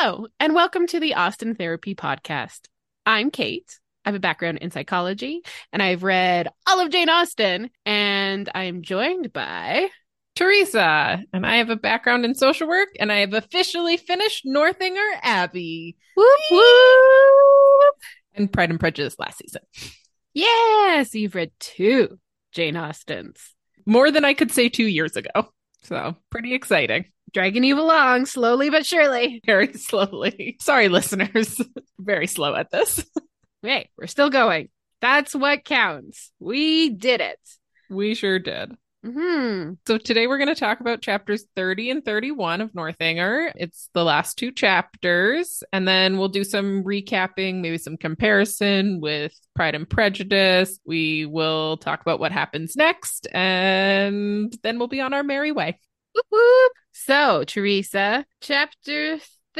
Hello, and welcome to the Austen Therapy Podcast. I'm Kate. I have a background in psychology, and I've read all of Jane Austen, and I am joined by Teresa, and I have a background in social work, and I have officially finished Northanger Abbey Whoop Whoop. and Pride and Prejudice last season. Yes, you've read two Jane Austens. More than I could say 2 years ago. So pretty exciting. Dragging you along slowly but surely. Very slowly. Sorry, listeners. Very slow at this. Hey, we're still going. That's what counts. We did it. We sure did. Mm-hmm. So today we're going to talk about chapters 30 and 31 of Northanger. It's the last two chapters, and then we'll do some recapping, maybe some comparison with Pride and Prejudice. We will talk about what happens next, and then we'll be on our merry way. Whoop whoop. So, Teresa, chapter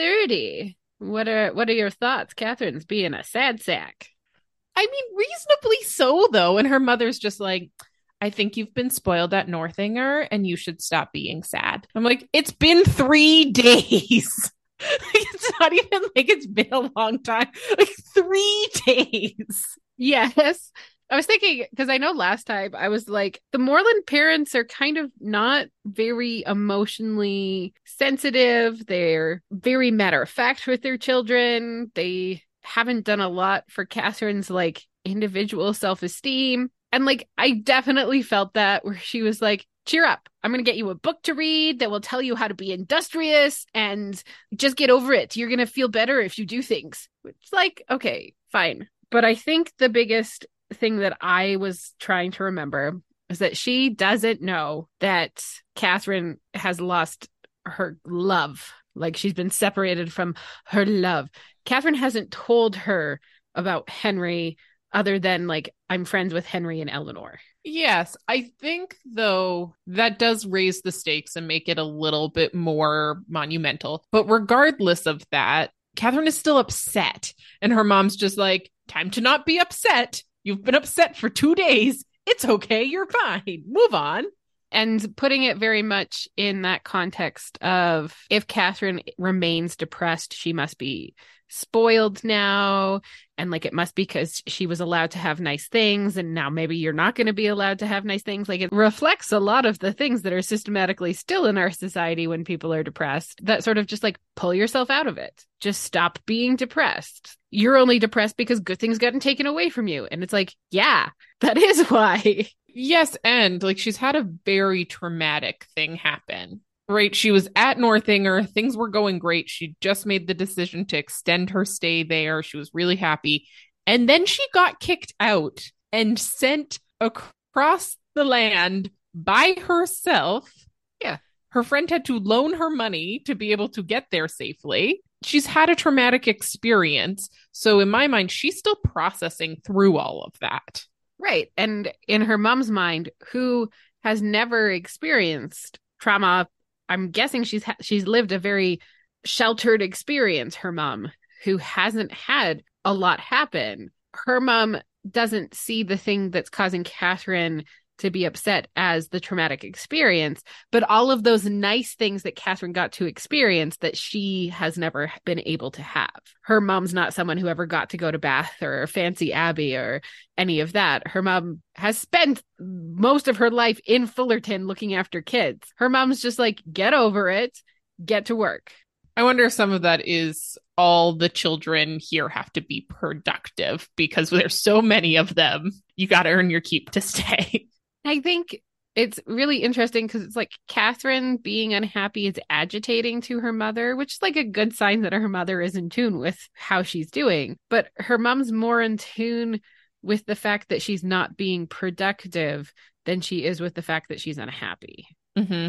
30. What are your thoughts? Catherine's being a sad sack. I mean, reasonably so, though. And her mother's just like, I think you've been spoiled at Northanger and you should stop being sad. I'm like, it's been 3 days. It's not even like it's been a long time. Like 3 days. Yes. I was thinking, because I know last time I was like, the Moreland parents are kind of not very emotionally sensitive. They're very matter of fact with their children. They haven't done a lot for Catherine's like individual self-esteem. And like, I definitely felt that where she was like, cheer up. I'm going to get you a book to read that will tell you how to be industrious and just get over it. You're going to feel better if you do things. Which like, okay, fine. But I think the biggest thing that I was trying to remember is that she doesn't know that Catherine has lost her love. Like she's been separated from her love. Catherine hasn't told her about Henry other than like, I'm friends with Henry and Eleanor. Yes, I think, though, that does raise the stakes and make it a little bit more monumental. But regardless of that, Catherine is still upset. And her mom's just like, time to not be upset. You've been upset for 2 days. It's okay. You're fine. Move on. And putting it very much in that context of if Catherine remains depressed, she must be spoiled now. And like, it must be because she was allowed to have nice things. And now maybe you're not going to be allowed to have nice things. Like it reflects a lot of the things that are systematically still in our society when people are depressed, that sort of just like pull yourself out of it. Just stop being depressed. You're only depressed because good things gotten taken away from you. And it's like, yeah, that is why. Yes, and like she's had a very traumatic thing happen, right? She was at Northanger. Things were going great. She just made the decision to extend her stay there. She was really happy. And then she got kicked out and sent across the land by herself. Yeah. Her friend had to loan her money to be able to get there safely. She's had a traumatic experience. So in my mind, she's still processing through all of that. Right. And in her mom's mind, who has never experienced trauma, I'm guessing she's lived a very sheltered experience, her mom, who hasn't had a lot happen. Her mom doesn't see the thing that's causing Catherine to be upset as the traumatic experience, but all of those nice things that Catherine got to experience that she has never been able to have. Her mom's not someone who ever got to go to Bath or Fancy Abbey or any of that. Her mom has spent most of her life in Fullerton looking after kids. Her mom's just like, get over it, get to work. I wonder if some of that is all the children here have to be productive because there's so many of them. You got to earn your keep to stay. I think it's really interesting because it's like Catherine being unhappy is agitating to her mother, which is like a good sign that her mother is in tune with how she's doing. But her mom's more in tune with the fact that she's not being productive than she is with the fact that she's unhappy. Mm-hmm.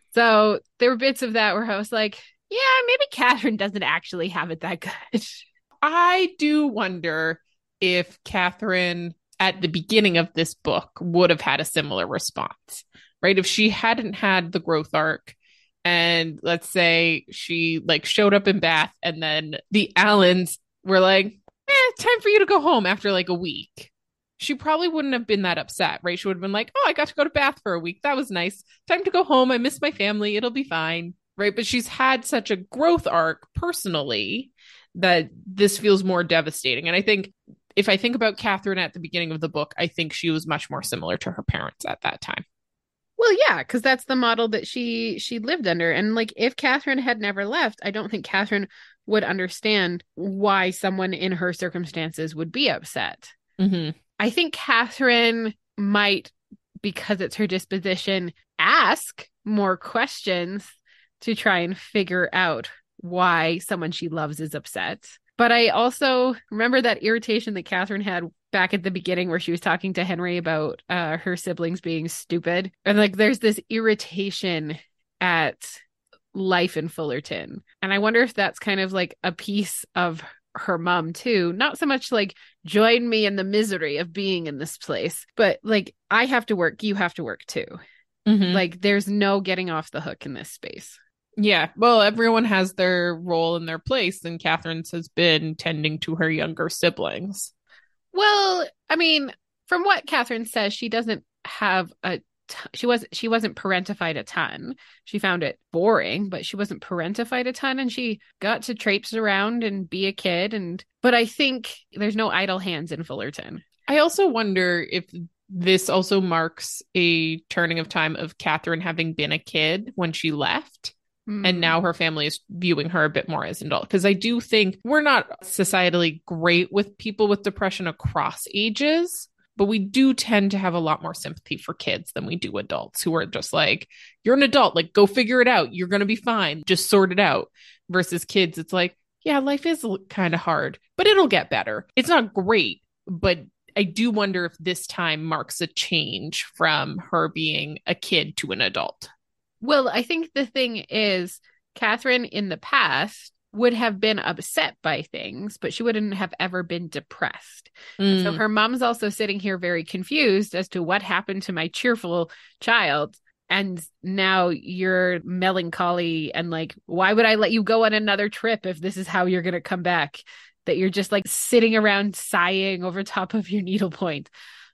So there were bits of that where I was like, yeah, maybe Catherine doesn't actually have it that good. I do wonder if Catherine at the beginning of this book would have had a similar response, right? If she hadn't had the growth arc and let's say she like showed up in Bath and then the Allens were like, time for you to go home after like a week. She probably wouldn't have been that upset, right? She would have been like, oh, I got to go to Bath for a week. That was nice. Time to go home. I miss my family. It'll be fine. right? But she's had such a growth arc personally that this feels more devastating. And I think if I think about Catherine at the beginning of the book, I think she was much more similar to her parents at that time. Well, yeah, because that's the model that she lived under. And like if Catherine had never left, I don't think Catherine would understand why someone in her circumstances would be upset. Mm-hmm. I think Catherine might, because it's her disposition, ask more questions to try and figure out why someone she loves is upset. But I also remember that irritation that Catherine had back at the beginning where she was talking to Henry about her siblings being stupid. And like there's this irritation at life in Fullerton. And I wonder if that's kind of like a piece of her mom too. Not so much like join me in the misery of being in this place, but like I have to work, you have to work too. Mm-hmm. Like there's no getting off the hook in this space. Yeah. Well, everyone has their role in their place, and Catherine's has been tending to her younger siblings. Well, I mean, from what Catherine says, she doesn't have she wasn't parentified a ton. She found it boring, but she wasn't parentified a ton, and she got to traipse around and be a kid. But I think there's no idle hands in Fullerton. I also wonder if this also marks a turning of time of Catherine having been a kid when she left. And now her family is viewing her a bit more as an adult. Because I do think we're not societally great with people with depression across ages, but we do tend to have a lot more sympathy for kids than we do adults who are just like, you're an adult, like go figure it out. You're going to be fine. Just sort it out. Versus kids, it's like, yeah, life is kind of hard, but it'll get better. It's not great, but I do wonder if this time marks a change from her being a kid to an adult. Well, I think the thing is, Catherine in the past would have been upset by things, but she wouldn't have ever been depressed. So her mom's also sitting here very confused as to what happened to my cheerful child. And now you're melancholy and like, why would I let you go on another trip if this is how you're going to come back? That you're just like sitting around sighing over top of your needlepoint.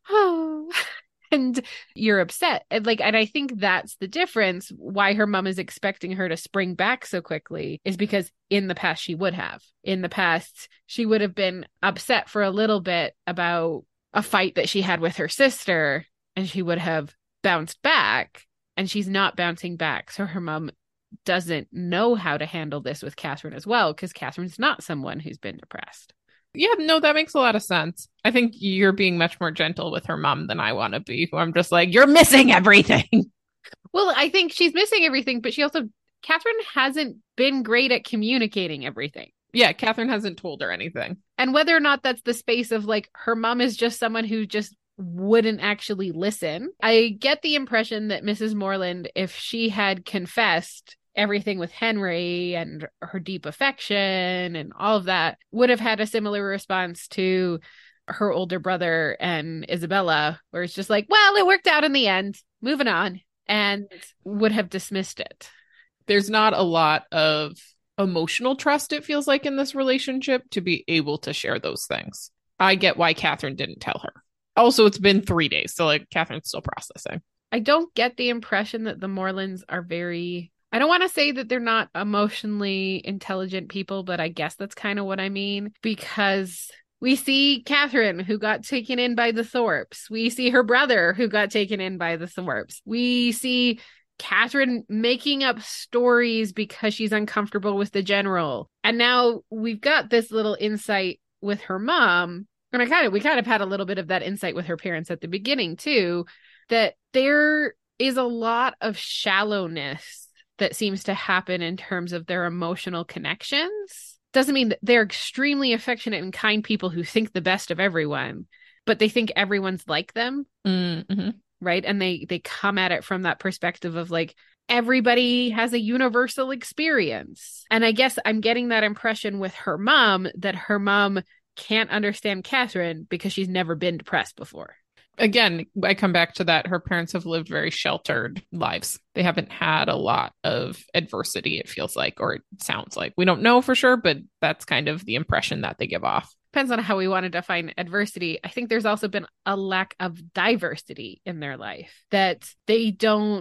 Oh. And you're upset. And I think that's the difference. Why her mom is expecting her to spring back so quickly is because in the past she would have. In the past, she would have been upset for a little bit about a fight that she had with her sister, and she would have bounced back, and she's not bouncing back. So her mom doesn't know how to handle this with Catherine as well, because Catherine's not someone who's been depressed. Yeah, no, that makes a lot of sense. I think you're being much more gentle with her mom than I want to be, who I'm just like, you're missing everything. Well, I think she's missing everything, but Catherine hasn't been great at communicating everything. Yeah, Catherine hasn't told her anything. And whether or not that's the space of like her mom is just someone who just wouldn't actually listen. I get the impression that Mrs. Morland, if she had confessed everything with Henry and her deep affection and all of that, would have had a similar response to her older brother and Isabella, where it's just like, well, it worked out in the end, moving on, and would have dismissed it. There's not a lot of emotional trust, it feels like, in this relationship to be able to share those things. I get why Catherine didn't tell her. Also, it's been 3 days, so like Catherine's still processing. I don't get the impression that the Morlands are very, I don't want to say that they're not emotionally intelligent people, but I guess that's kind of what I mean, because we see Catherine, who got taken in by the Thorpes. We see her brother, who got taken in by the Thorpes. We see Catherine making up stories because she's uncomfortable with the general. And now we've got this little insight with her mom. And we kind of had a little bit of that insight with her parents at the beginning too, that there is a lot of shallowness that seems to happen in terms of their emotional connections. Doesn't mean that they're extremely affectionate and kind people who think the best of everyone, but they think everyone's like them. Mm-hmm. Right. And they come at it from that perspective of like, everybody has a universal experience. And I guess I'm getting that impression with her mom, that her mom can't understand Catherine because she's never been depressed before. Again, I come back to that. Her parents have lived very sheltered lives. They haven't had a lot of adversity, it feels like, or it sounds like. We don't know for sure, but that's kind of the impression that they give off. Depends on how we want to define adversity. I think there's also been a lack of diversity in their life, that they don't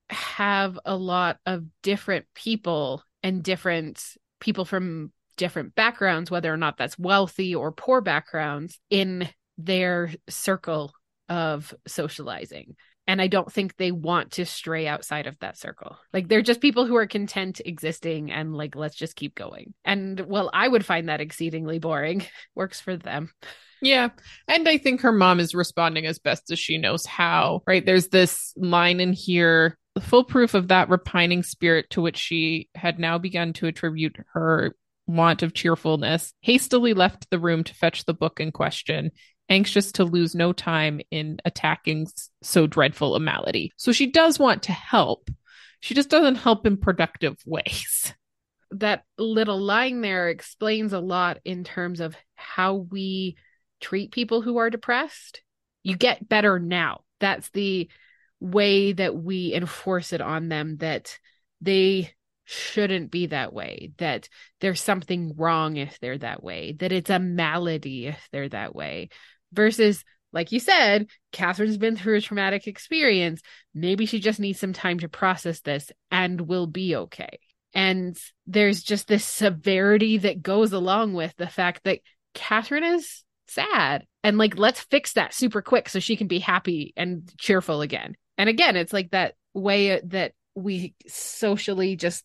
have a lot of different people and different people from different backgrounds, whether or not that's wealthy or poor backgrounds, in their circle of socializing. And I don't think they want to stray outside of that circle. Like, they're just people who are content existing and like, let's just keep going. And well, I would find that exceedingly boring. Works for them. Yeah. And I think her mom is responding as best as she knows how, right? There's this line in here, the full proof of that repining spirit to which she had now begun to attribute her want of cheerfulness, hastily left the room to fetch the book in question, anxious to lose no time in attacking so dreadful a malady. So she does want to help. She just doesn't help in productive ways. That little line there explains a lot in terms of how we treat people who are depressed. You get better now. That's the way that we enforce it on them, that they shouldn't be that way, that there's something wrong if they're that way, that it's a malady if they're that way. Versus, like you said, Catherine's been through a traumatic experience. Maybe she just needs some time to process this and will be okay. And there's just this severity that goes along with the fact that Catherine is sad. And like, let's fix that super quick so she can be happy and cheerful again. And again, it's like that way that we socially just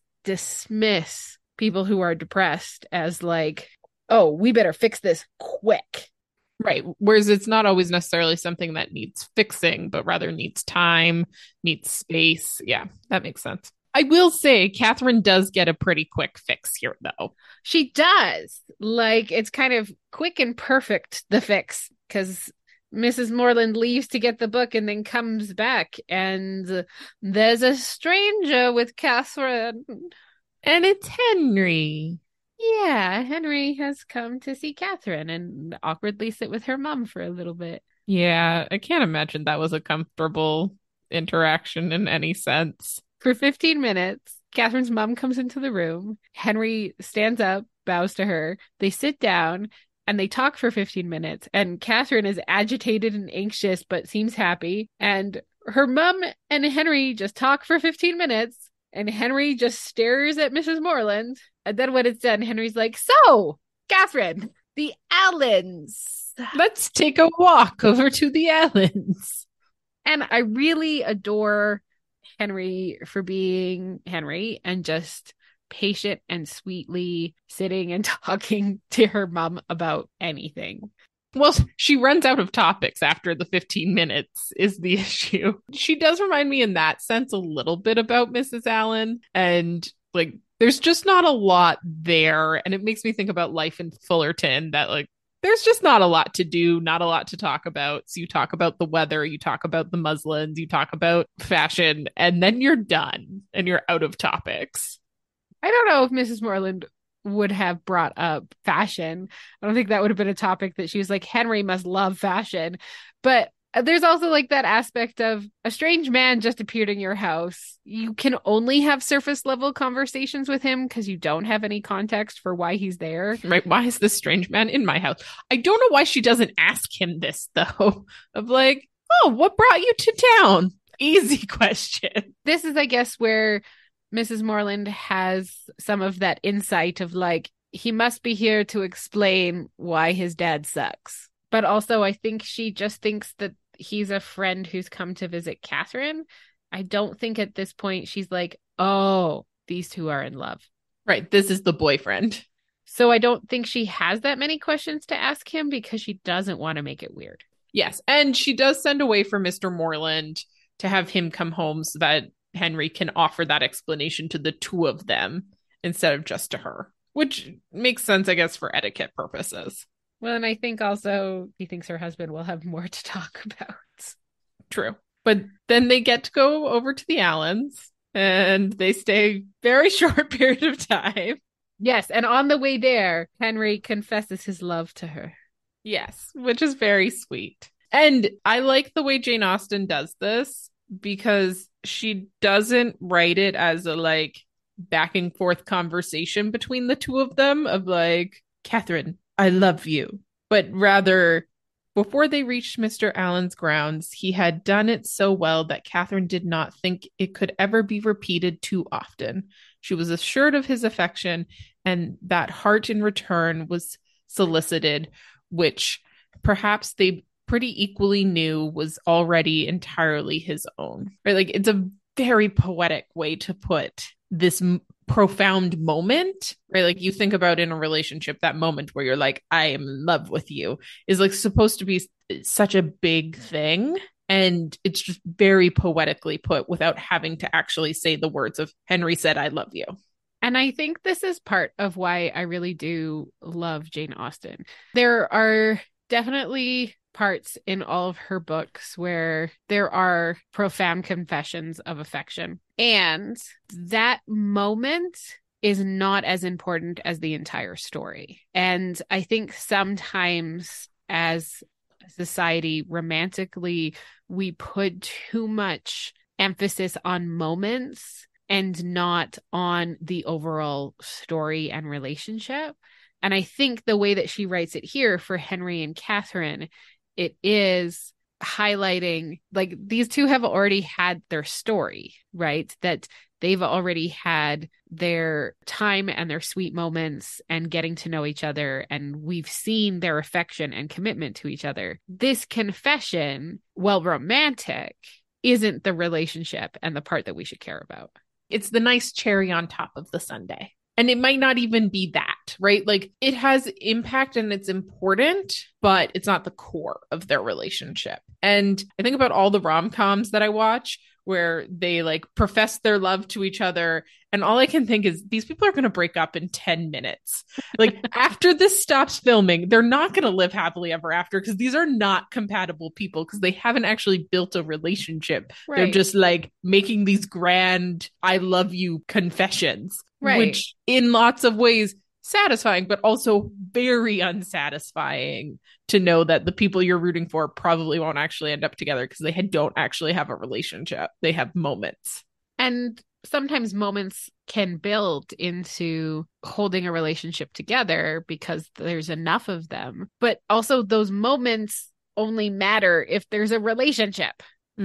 dismiss people who are depressed as like, oh, we better fix this quick. Right. Whereas it's not always necessarily something that needs fixing, but rather needs time, needs space. Yeah, that makes sense. I will say Catherine does get a pretty quick fix here, though. She does. Like, it's kind of quick and perfect, the fix, because Mrs. Morland leaves to get the book and then comes back, and there's a stranger with Catherine. And it's Henry. Yeah, Henry has come to see Catherine and awkwardly sit with her mom for a little bit. Yeah, I can't imagine that was a comfortable interaction in any sense. For 15 minutes, Catherine's mom comes into the room. Henry stands up, bows to her. They sit down and they talk for 15 minutes. And Catherine is agitated and anxious, but seems happy. And her mom and Henry just talk for 15 minutes. And Henry just stares at Mrs. Morland. And then when it's done, Henry's like, so, Catherine, the Allens. Let's take a walk over to the Allens. And I really adore Henry for being Henry and just patient and sweetly sitting and talking to her mom about anything. Well, she runs out of topics after the 15 minutes is the issue. She does remind me in that sense a little bit about Mrs. Allen, and like there's just not a lot there, and it makes me think about life in Fullerton, that like there's just not a lot to do, not a lot to talk about. So you talk about the weather, you talk about the muslins, you talk about fashion, and then you're done and you're out of topics. I don't know if Mrs. Morland would have brought up fashion. I don't think that would have been a topic that she was like, Henry must love fashion. But there's also like that aspect of a strange man just appeared in your house. You can only have surface level conversations with him because you don't have any context for why he's there. Right. Why is this strange man in my house? I don't know why she doesn't ask him this, though, of like, oh, what brought you to town? Easy question. This is, I guess, where Mrs. Morland has some of that insight of like, he must be here to explain why his dad sucks. But also, I think she just thinks that he's a friend who's come to visit Catherine. I don't think at this point she's like, oh, these two are in love. Right. This is the boyfriend. So I don't think she has that many questions to ask him because she doesn't want to make it weird. Yes. And she does send away for Mr. Morland to have him come home so that Henry can offer that explanation to the two of them instead of just to her, which makes sense, I guess, for etiquette purposes. Well, and I think also he thinks her husband will have more to talk about. True. But then they get to go over to the Allens and they stay a very short period of time. Yes. And on the way there, Henry confesses his love to her. Yes, which is very sweet. And I like the way Jane Austen does this because she doesn't write it as a like back and forth conversation between the two of them of like, Catherine, I love you, but rather Before they reached Mr. Allen's grounds, he had done it so well that Catherine did not think it could ever be repeated too often. She was assured of his affection, and that heart in return was solicited, which perhaps they pretty equally knew was already entirely his own. Right? Like it's a very poetic way to put this profound moment, right? Like you think about in a relationship, that moment where you're like, I am in love with you is like supposed to be such a big thing. And it's just very poetically put without having to actually say the words of Henry said, I love you. And I think this is part of why I really do love Jane Austen. There are definitely parts in all of her books where there are profound confessions of affection. And that moment is not as important as the entire story. And I think sometimes as a society, romantically, we put too much emphasis on moments and not on the overall story and relationship. And I think the way that she writes it here for Henry and Catherine, it is highlighting like these two have already had their story, right? That they've already had their time and their sweet moments and getting to know each other. And we've seen their affection and commitment to each other. This confession, while romantic, isn't the relationship and the part that we should care about. It's the nice cherry on top of the sundae. And it might not even be that, right? Like it has impact and it's important, but it's not the core of their relationship. And I think about all the rom-coms that I watch where they like profess their love to each other. And all I can think is these people are going to break up in 10 minutes. Like after this stops filming, they're not going to live happily ever after because these are not compatible people because they haven't actually built a relationship. Right. They're just like making these grand, I love you confessions, right. Which in lots of ways satisfying, but also very unsatisfying to know that the people you're rooting for probably won't actually end up together because they don't actually have a relationship. They have moments. And sometimes moments can build into holding a relationship together because there's enough of them. But also those moments only matter if there's a relationship,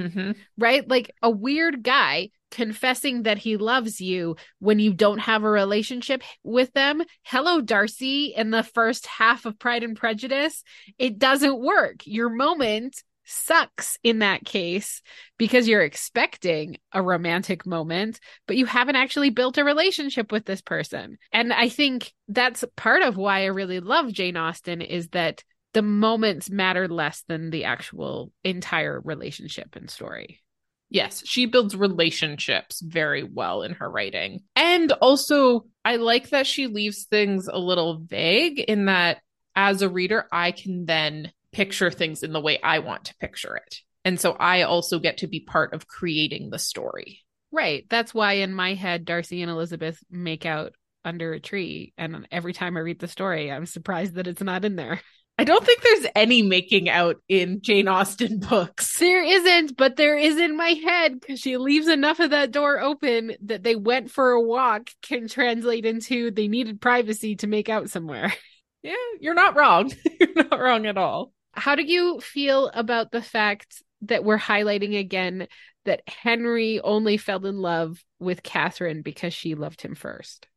right? Like a weird guy confessing that he loves you when you don't have a relationship with them. Hello, Darcy, in the first half of Pride and Prejudice, it doesn't work. Your moment sucks in that case because you're expecting a romantic moment, but you haven't actually built a relationship with this person. And I think that's part of why I really love Jane Austen is that the moments matter less than the actual entire relationship and story. Yes, she builds relationships very well in her writing. And also, I like that she leaves things a little vague in that as a reader, I can then picture things in the way I want to picture it. And so I also get to be part of creating the story. Right. That's why in my head, Darcy and Elizabeth make out under a tree. And every time I read the story, I'm surprised that it's not in there. I don't think there's any making out in Jane Austen books. There isn't, but there is in my head because she leaves enough of that door open that they went for a walk can translate into they needed privacy to make out somewhere. Yeah, you're not wrong. You're not wrong at all. How do you feel about the fact that we're highlighting again that Henry only fell in love with Catherine because she loved him first?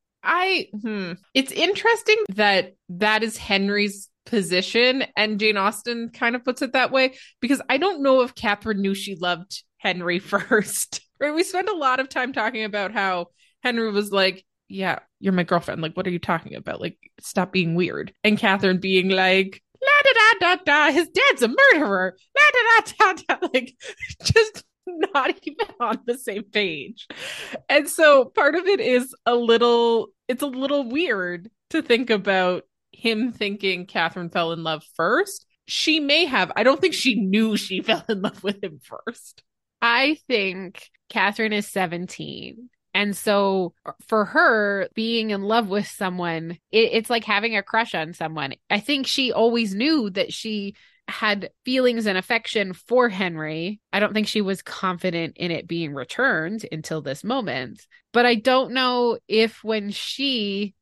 It's interesting that that is Henry's position and Jane Austen kind of puts it that way because I don't know if Catherine knew she loved Henry first. Right? We spent a lot of time talking about how Henry was like, yeah, you're my girlfriend. Like, what are you talking about? Like, stop being weird. And Catherine being like, la da da da da, his dad's a murderer. La da da da da, like just not even on the same page. And so part of it is it's a little weird to think about him thinking Catherine fell in love first. She may have. I don't think she knew she fell in love with him first. I think Catherine is 17. And so for her, being in love with someone, it's like having a crush on someone. I think she always knew that she had feelings and affection for Henry. I don't think she was confident in it being returned until this moment. But I don't know if when she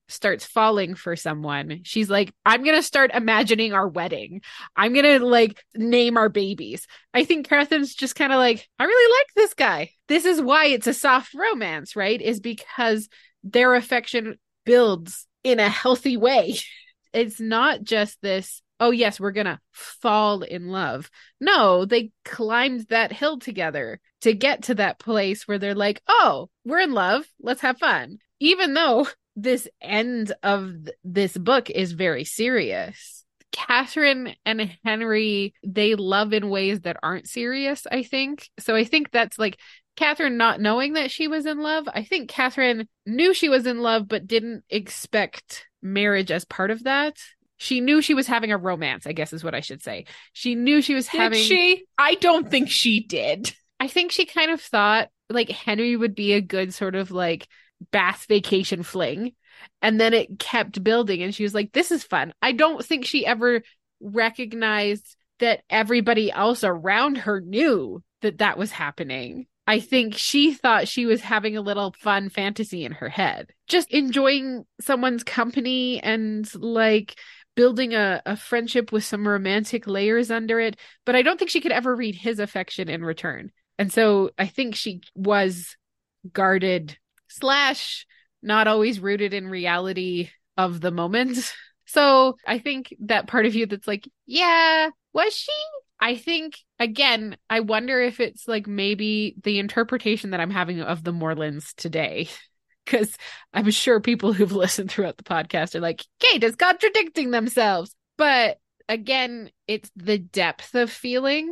starts falling for someone, she's like, I'm going to start imagining our wedding. I'm going to like name our babies. I think Catherine's just kind of like, I really like this guy. This is why it's a soft romance, right? Is because their affection builds in a healthy way. It's not just this, oh, yes, we're going to fall in love. No, they climbed that hill together to get to that place where they're like, oh, we're in love. Let's have fun. Even though this end of this book is very serious. Catherine and Henry, they love in ways that aren't serious, I think. So I think that's like Catherine not knowing that she was in love. I think Catherine knew she was in love, but didn't expect marriage as part of that. She knew she was having a romance, I guess is what I should say. She knew she was having... Did she? I don't think she did. I think she kind of thought like Henry would be a good sort of like Bath vacation fling. And then it kept building and she was like, this is fun. I don't think she ever recognized that everybody else around her knew that that was happening. I think she thought she was having a little fun fantasy in her head, just enjoying someone's company and like building a friendship with some romantic layers under it. But I don't think she could ever read his affection in return. And so I think she was guarded / not always rooted in reality of the moment. So I think that part of you that's like, yeah, was she? I think, again, I wonder if it's like maybe the interpretation that I'm having of the Moorlands today. Because I'm sure people who've listened throughout the podcast are like, Kate is contradicting themselves. But again, it's the depth of feeling.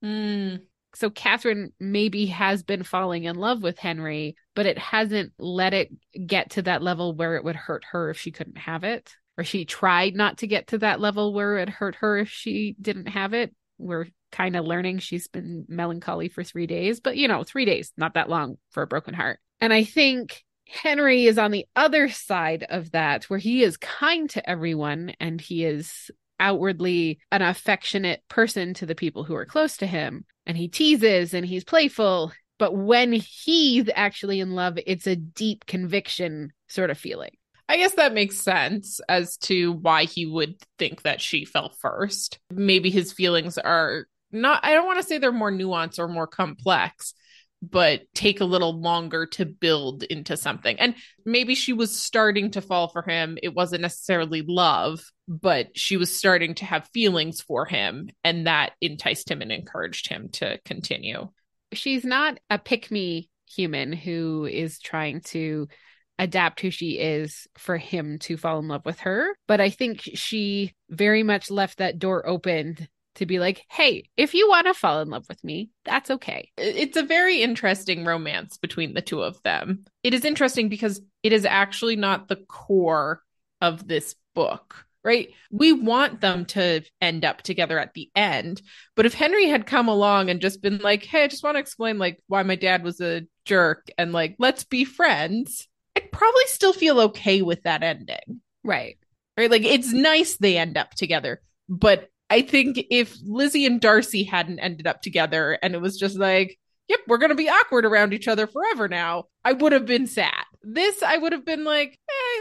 So Catherine maybe has been falling in love with Henry, but it hasn't let it get to that level where it would hurt her if she couldn't have it. Or she tried not to get to that level where it hurt her if she didn't have it. We're kind of learning she's been melancholy for 3 days, but 3 days, not that long for a broken heart. And I think Henry is on the other side of that, where he is kind to everyone and he is outwardly an affectionate person to the people who are close to him. And he teases and he's playful. But when he's actually in love, it's a deep conviction sort of feeling. I guess that makes sense as to why he would think that she fell first. Maybe his feelings are not, I don't want to say they're more nuanced or more complex, but take a little longer to build into something. And maybe she was starting to fall for him. It wasn't necessarily love, but she was starting to have feelings for him. And that enticed him and encouraged him to continue. She's not a pick-me human who is trying to adapt who she is for him to fall in love with her. But I think she very much left that door open to be like, hey, if you want to fall in love with me, that's okay. It's a very interesting romance between the two of them. It is interesting because it is actually not the core of this book, right? We want them to end up together at the end. But if Henry had come along and just been like, hey, I just want to explain like why my dad was a jerk and like, let's be friends, I'd probably still feel okay with that ending. Right. Right. Like it's nice they end up together. But I think if Lizzie and Darcy hadn't ended up together and it was just like, yep, we're going to be awkward around each other forever now, I would have been sad. This, I would have been like,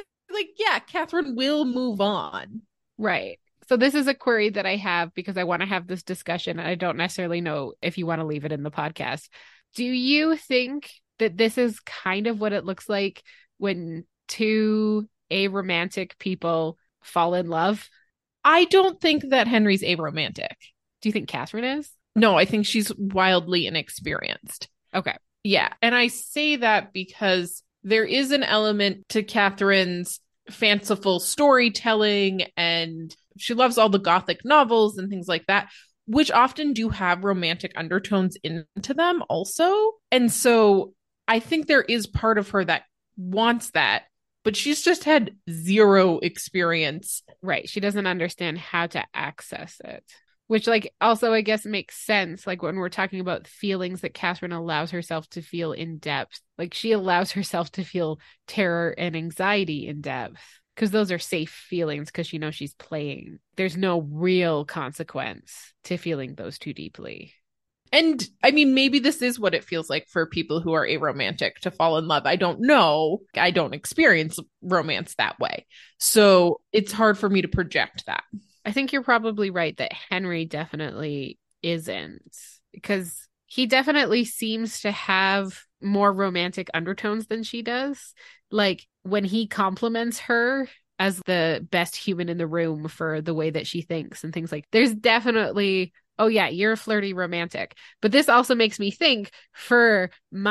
yeah, Catherine will move on. Right. So this is a query that I have because I want to have this discussion. And I don't necessarily know if you want to leave it in the podcast. Do you think that this is kind of what it looks like when two aromantic people fall in love? I don't think that Henry's aromantic. Do you think Catherine is? No, I think she's wildly inexperienced. Okay. Yeah. And I say that because there is an element to Catherine's fanciful storytelling, and she loves all the Gothic novels and things like that, which often do have romantic undertones into them also. And so I think there is part of her that wants that, but she's just had zero experience. Right. She doesn't understand how to access it, which like also I guess makes sense. Like when we're talking about feelings that Catherine allows herself to feel in depth, like she allows herself to feel terror and anxiety in depth because those are safe feelings because she knows she's playing. There's no real consequence to feeling those too deeply. And I mean, maybe this is what it feels like for people who are aromantic to fall in love. I don't know. I don't experience romance that way. So it's hard for me to project that. I think you're probably right that Henry definitely isn't, because he definitely seems to have more romantic undertones than she does. Like when he compliments her as the best human in the room for the way that she thinks and things like, there's definitely, oh yeah, you're a flirty romantic. But this also makes me think for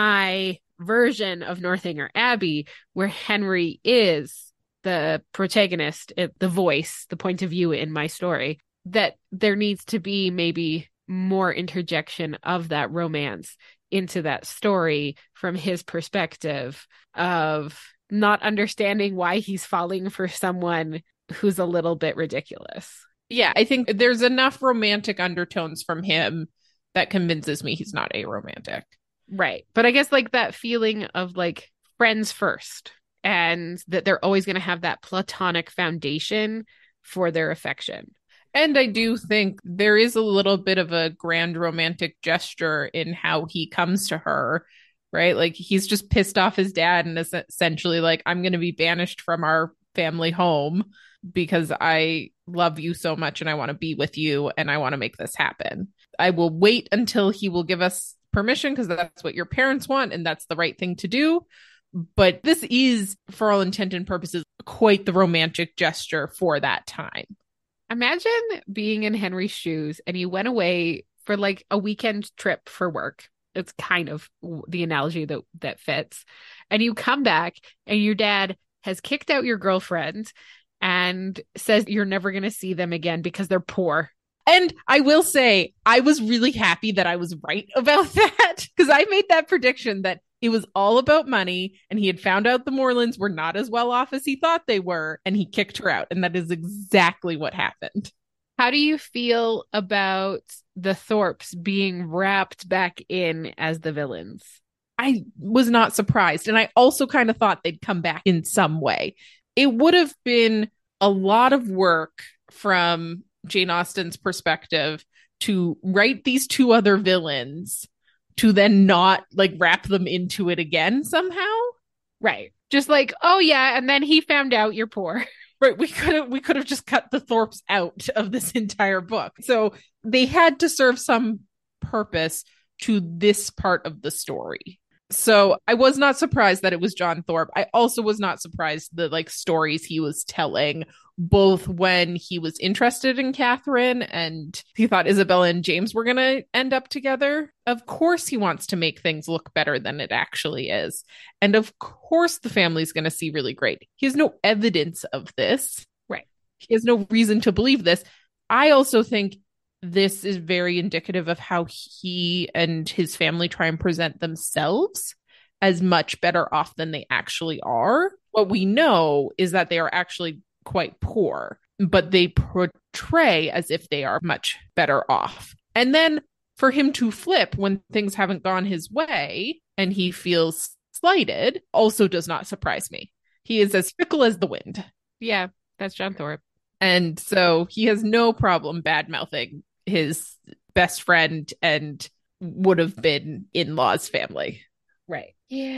my version of Northanger Abbey, where Henry is the protagonist, the voice, the point of view in my story, that there needs to be maybe more interjection of that romance into that story from his perspective of not understanding why he's falling for someone who's a little bit ridiculous. Yeah, I think there's enough romantic undertones from him that convinces me he's not aromantic. Right. But I guess like that feeling of like friends first, and that they're always going to have that platonic foundation for their affection. And I do think there is a little bit of a grand romantic gesture in how he comes to her, right? Like he's just pissed off his dad and is essentially like, I'm going to be banished from our family home because I love you so much and I want to be with you and I want to make this happen. I will wait until he will give us permission because that's what your parents want and that's the right thing to do. But this is, for all intent and purposes, quite the romantic gesture for that time. Imagine being in Henry's shoes and you went away for like a weekend trip for work. It's kind of the analogy that fits. And you come back and your dad has kicked out your girlfriend and says you're never going to see them again because they're poor. And I will say, I was really happy that I was right about that because I made that prediction that it was all about money and he had found out the Morlands were not as well off as he thought they were and he kicked her out. And that is exactly what happened. How do you feel about the Thorpes being wrapped back in as the villains? I was not surprised. And I also kind of thought they'd come back in some way. It would have been a lot of work from Jane Austen's perspective to write these two other villains to then not like wrap them into it again somehow. Right. Just like, oh yeah, and then he found out you're poor. Right. We could have just cut the Thorpes out of this entire book. So they had to serve some purpose to this part of the story. So I was not surprised that it was John Thorpe. I also was not surprised the like stories he was telling, both when he was interested in Catherine and he thought Isabella and James were going to end up together. Of course, he wants to make things look better than it actually is. And of course, the family's going to see really great. He has no evidence of this. Right. He has no reason to believe this. I also think this is very indicative of how he and his family try and present themselves as much better off than they actually are. What we know is that they are actually quite poor, but they portray as if they are much better off. And then for him to flip when things haven't gone his way and he feels slighted also does not surprise me. He is as fickle as the wind. Yeah, that's John Thorpe. And so he has no problem bad mouthing his best friend and would have been in-laws family. Right.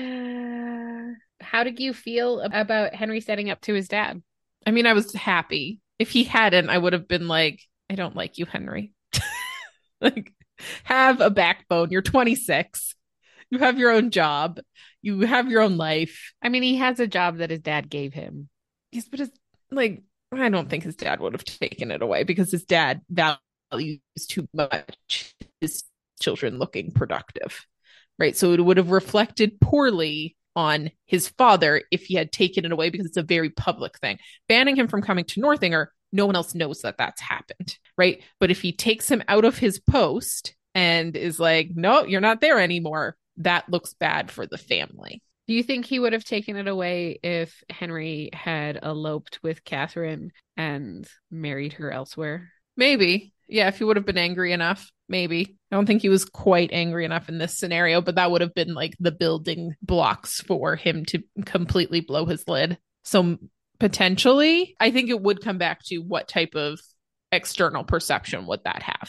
Yeah. How did you feel about Henry setting up to his dad? I mean, I was happy. If he hadn't, I would have been like, I don't like you, Henry. Like, have a backbone. You're 26. You have your own job. You have your own life. I mean, he has a job that his dad gave him. Yes, but it's like, I don't think his dad would have taken it away because his dad values too much his children looking productive, right? So it would have reflected poorly on his father if he had taken it away because it's a very public thing. Banning him from coming to Northanger, no one else knows that that's happened, right? But if he takes him out of his post and is like, no, you're not there anymore, that looks bad for the family. Do you think he would have taken it away if Henry had eloped with Catherine and married her elsewhere? Maybe. Yeah, if he would have been angry enough, maybe. I don't think he was quite angry enough in this scenario, but that would have been like the building blocks for him to completely blow his lid. So potentially, I think it would come back to what type of external perception would that have?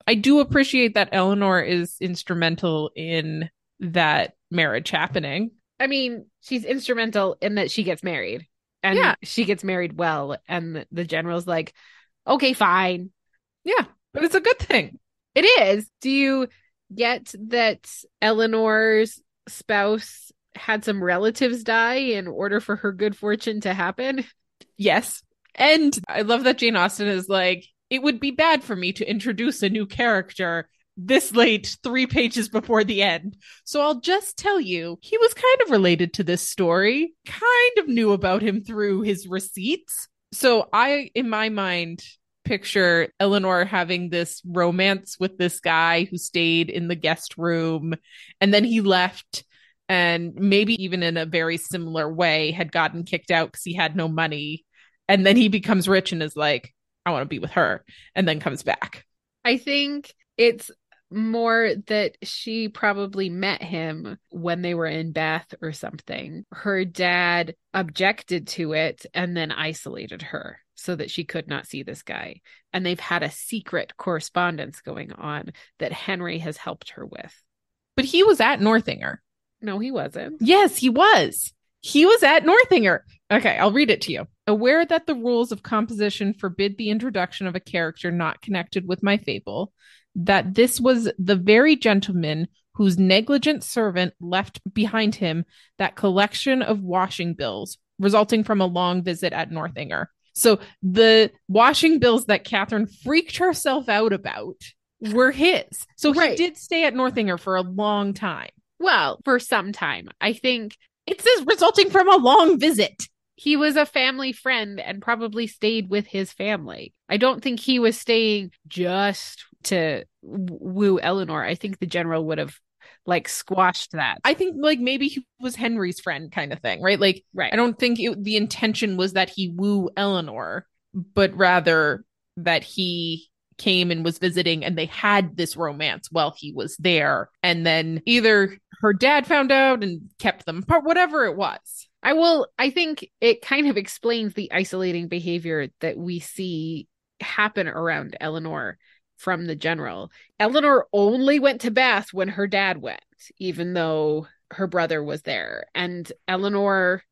I do appreciate that Eleanor is instrumental in that marriage happening. I mean, she's instrumental in that she gets married Yeah, and she gets married well. And the general's like, okay, fine. yeah, but it's a good thing. It is. Do you get that Eleanor's spouse had some relatives die in order for her good fortune to happen? Yes. And I love that Jane Austen is like, it would be bad for me to introduce a new character this late, 3 pages before the end. So I'll just tell you, he was kind of related to this story, kind of knew about him through his receipts. So I, in my mind, picture Eleanor having this romance with this guy who stayed in the guest room and then he left and maybe even in a very similar way had gotten kicked out because he had no money. And then he becomes rich and is like, I want to be with her, and then comes back. I think it's more that she probably met him when they were in Bath or something. Her dad objected to it and then isolated her so that she could not see this guy. And they've had a secret correspondence going on that Henry has helped her with. But he was at Northanger. No, he wasn't. Yes, he was. He was at Northanger. Okay, I'll read it to you. Aware that the rules of composition forbid the introduction of a character not connected with my fable, that this was the very gentleman whose negligent servant left behind him that collection of washing bills resulting from a long visit at Northanger. So the washing bills that Catherine freaked herself out about were his. So he did stay at Northanger for a long time. Well, for some time. I think it says resulting from a long visit. He was a family friend and probably stayed with his family. I don't think he was staying just to woo Eleanor. I think the general would have like squashed that. I think like maybe he was Henry's friend kind of thing, right? Like, right. I don't think the intention was that he woo Eleanor, but rather that he came and was visiting and they had this romance while he was there. And then either her dad found out and kept them apart, whatever it was. I think it kind of explains the isolating behavior that we see happen around Eleanor from the general. Eleanor only went to Bath when her dad went, even though her brother was there. And Eleanor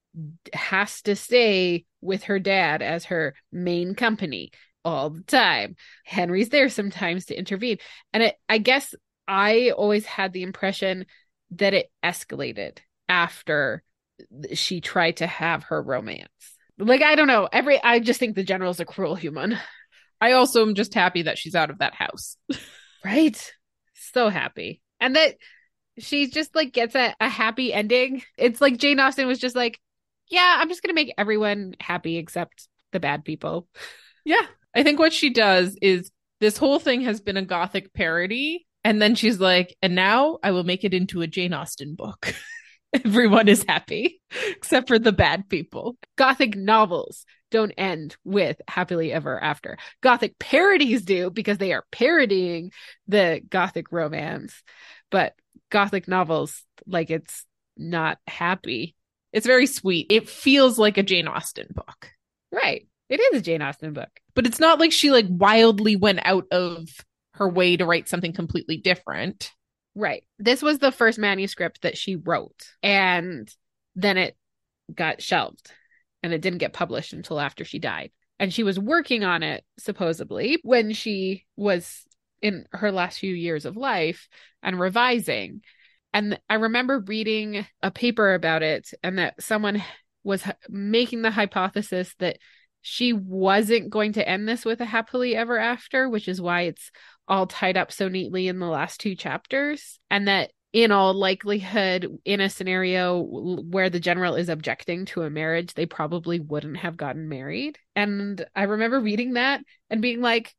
has to stay with her dad as her main company all the time. Henry's there sometimes to intervene. And I guess I always had the impression that it escalated after she tried to have her romance. Like, I don't know. I just think the general's a cruel human. I also am just happy that she's out of that house. Right? So happy. And that she just like gets a happy ending. It's like Jane Austen was just like, yeah, I'm just going to make everyone happy except the bad people. Yeah. I think what she does is this whole thing has been a Gothic parody. And then she's like, and now I will make it into a Jane Austen book. Everyone is happy except for the bad people. Gothic novels don't end with happily ever after. Gothic parodies do because they are parodying the Gothic romance. But Gothic novels, like, it's not happy. It's very sweet. It feels like a Jane Austen book. Right. It is a Jane Austen book. But it's not like she like wildly went out of her way to write something completely different. Right. This was the first manuscript that she wrote, and then it got shelved and it didn't get published until after she died. And she was working on it, supposedly, when she was in her last few years of life and revising. And I remember reading a paper about it and that someone was making the hypothesis that she wasn't going to end this with a happily ever after, which is why it's all tied up so neatly in the last 2 chapters. And that in all likelihood, in a scenario where the general is objecting to a marriage, they probably wouldn't have gotten married. And I remember reading that and being like,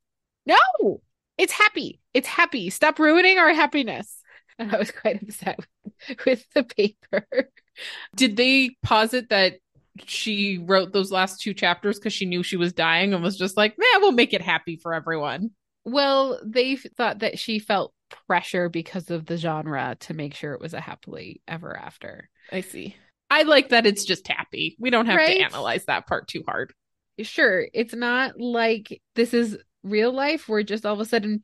no, it's happy. It's happy. Stop ruining our happiness. And I was quite upset with the paper. Did they posit that she wrote those last 2 chapters because she knew she was dying and was just like, man, we'll make it happy for everyone? Well, they thought that she felt pressure because of the genre to make sure it was a happily ever after. I see. I like that it's just happy. We don't have to analyze that part too hard. Sure. It's not like this is real life where just all of a sudden, poof,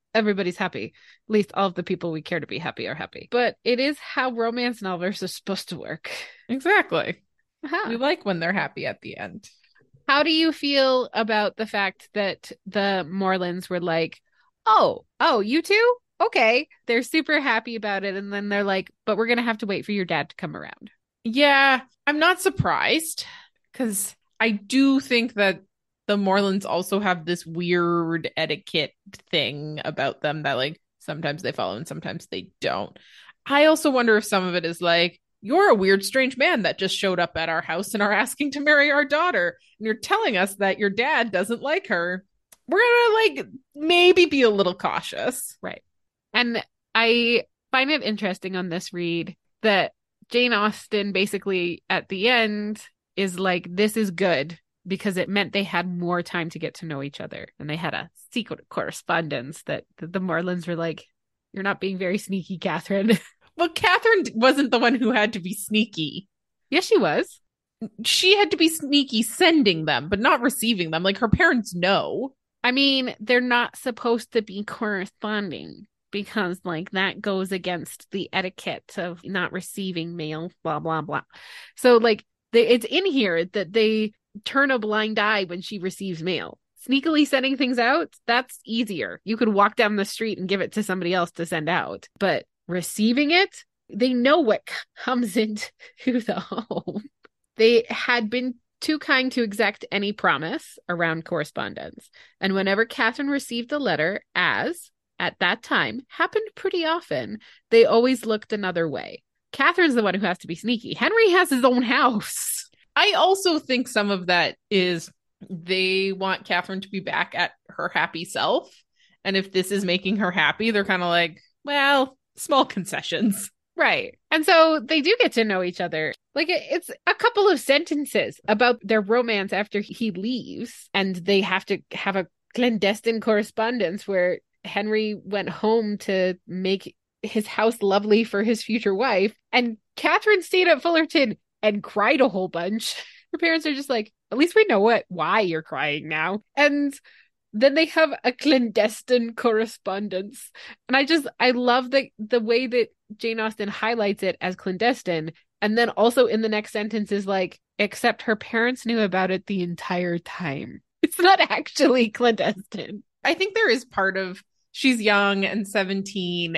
everybody's happy. At least all of the people we care to be happy are happy. But it is how romance novels are supposed to work. Exactly. Uh-huh. We like when they're happy at the end. How do you feel about the fact that the Morlands were like, oh, you too? Okay. They're super happy about it. And then they're like, but we're going to have to wait for your dad to come around. Yeah, I'm not surprised because I do think that the Morlands also have this weird etiquette thing about them that like sometimes they follow and sometimes they don't. I also wonder if some of it is like, you're a weird, strange man that just showed up at our house and are asking to marry our daughter. And you're telling us that your dad doesn't like her. We're gonna like maybe be a little cautious. Right. And I find it interesting on this read that Jane Austen basically at the end is like, this is good because it meant they had more time to get to know each other. And they had a secret correspondence that the Morlands were like, you're not being very sneaky, Catherine. Well, Catherine wasn't the one who had to be sneaky. Yes, she was. She had to be sneaky sending them, but not receiving them. Like her parents know. I mean, they're not supposed to be corresponding because like that goes against the etiquette of not receiving mail, blah, blah, blah. So like it's in here that they turn a blind eye when she receives mail. Sneakily sending things out, that's easier. You could walk down the street and give it to somebody else to send out. But receiving it, they know what comes into the home. They had been too kind to exact any promise around correspondence. And whenever Catherine received a letter, as at that time happened pretty often, they always looked another way. Catherine's the one who has to be sneaky. Henry has his own house. I also think some of that is they want Catherine to be back at her happy self. And if this is making her happy, they're kind of like, well, small concessions. Right. And so they do get to know each other. Like it's a couple of sentences about their romance after he leaves, and they have to have a clandestine correspondence where Henry went home to make his house lovely for his future wife, and Catherine stayed at Fullerton and cried a whole bunch. Her parents are just like, at least we know why you're crying now. And then they have a clandestine correspondence. And I love the way that Jane Austen highlights it as clandestine. And then also in the next sentence is like, except her parents knew about it the entire time. It's not actually clandestine. I think there is part of she's young and 17,